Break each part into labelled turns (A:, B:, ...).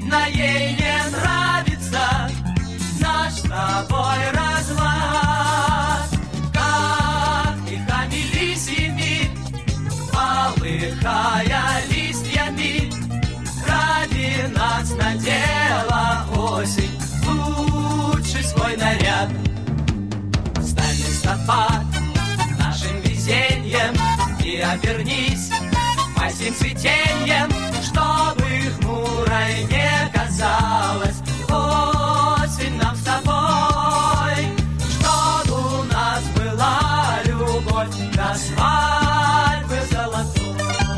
A: видно, ей не нравится наш с тобой разлад. Как мехами лисьими, полыхая листьями, ради нас надела осень лучший свой наряд. Стань листопад нашим везеньем и обернись майским цветеньем, чтобы хмурой не казалась осень нам с тобой, чтобы у нас была любовь до свадьбы золотой.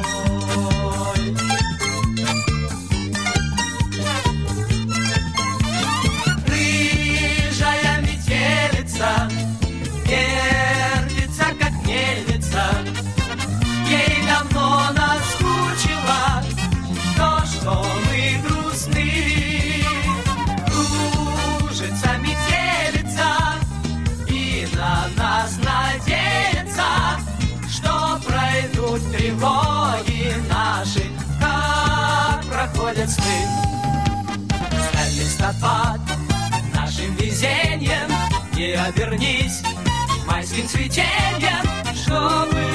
A: Рыжая метелица вертится, как мельница, ей давно наскучило то, что мы грустны. Кружится метелица и на нас надеется, что пройдут тревоги наши, как проходят сны. Стань листопад нашим везеньем и обернись майским цветеньем, чтобы